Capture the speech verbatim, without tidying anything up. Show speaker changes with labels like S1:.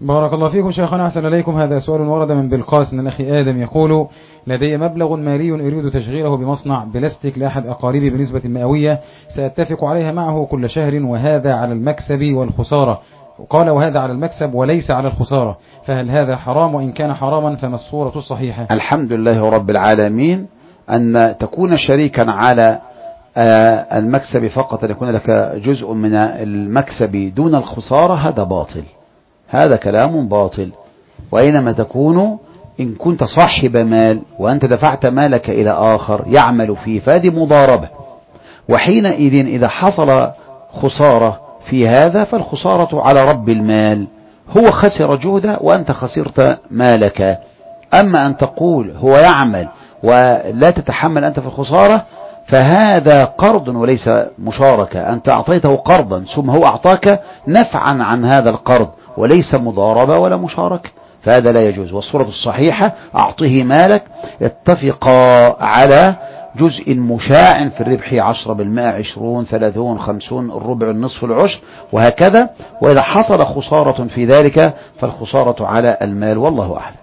S1: بارك الله فيكم شيخنا، أحسن إليكم. هذا سؤال ورد من بالقاس من الأخ آدم، يقول: لدي مبلغ مالي أريد تشغيله بمصنع بلاستيك لأحد أقاربي بنسبة مئوية، سأتفق عليها معه كل شهر، وهذا على المكسب والخسارة. قال: وهذا على المكسب وليس على الخسارة، فهل هذا حرام؟ وإن كان حراما فما الصورة الصحيحة؟
S2: الحمد لله رب العالمين. أن تكون شريكا على المكسب فقط، أن يكون لك جزء من المكسب دون الخسارة، هذا باطل، هذا كلام باطل. وإنما تكون إن كنت صاحب مال وأنت دفعت مالك إلى آخر يعمل فيه، فهذه مضاربة، وحينئذ إذا حصل خسارة في هذا فالخسارة على رب المال، هو خسر جهده وأنت خسرت مالك. أما أن تقول هو يعمل ولا تتحمل أنت في الخسارة، فهذا قرض وليس مشاركة. أنت أعطيته قرضا ثم هو أعطاك نفعا عن هذا القرض، وليس مضاربة ولا مشاركة، فهذا لا يجوز. والصورة الصحيحة: أعطه مالك، اتفقا على جزء مشاع في الربح، عشرة بالمائة، عشرون، ثلاثون، خمسون، الربع، النصف، العشر، وهكذا. وإذا حصل خسارة في ذلك فالخسارة على المال، والله أعلم.